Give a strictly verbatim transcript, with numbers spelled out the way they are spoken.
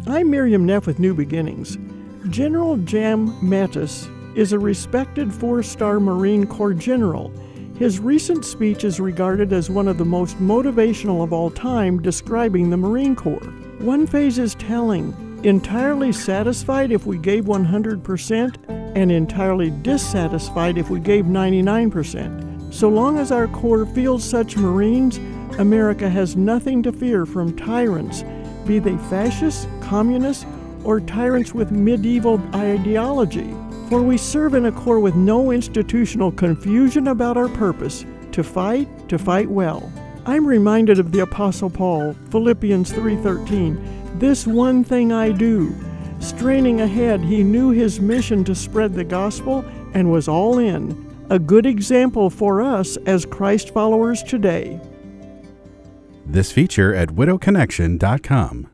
I'm Miriam Neff with New Beginnings. General Jam Mattis is a respected four-star Marine Corps general. His recent speech is regarded as one of the most motivational of all time, describing the Marine Corps. One phase is telling: entirely satisfied if we gave one hundred percent, and entirely dissatisfied if we gave ninety-nine percent. So long as our Corps fields such Marines, America has nothing to fear from tyrants, be they fascists, communists, or tyrants with medieval ideology. For we serve in a Corps with no institutional confusion about our purpose: to fight, to fight well. I'm reminded of the Apostle Paul, Philippians three thirteen, "This one thing I do." Straining ahead, he knew his mission to spread the gospel and was all in. A good example for us as Christ followers today. This feature at widow connection dot com.